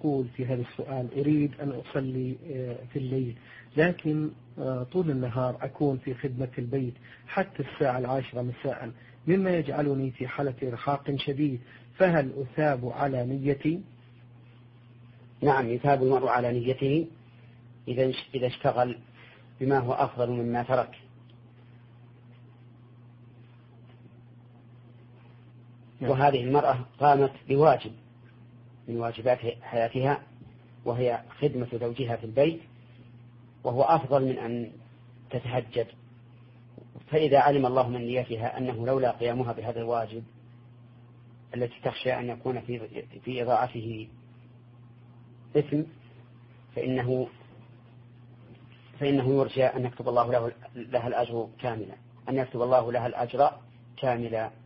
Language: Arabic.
تقول في هذا السؤال: أريد أن أصلي في الليل، لكن طول النهار أكون في خدمة البيت حتى الساعة 10 مساء، مما يجعلني في حالة إرهاق شديد، فهل أثاب على نيتي؟ نعم، يثاب المرء على نيته إذا اشتغل بما هو أفضل مما ترك. وهذه المرأة قامت بواجب من واجبات حياتها، وهي خدمة زوجها في البيت، وهو أفضل من أن تتهجد. فإذا علم الله من نيتها أنه لولا قيامها بهذا الواجب التي تخشى أن يكون في إضاعته إثم، فإنه يرجى أن يكتب الله لها الأجر كاملا، أن يكتب الله لها الأجر كاملا.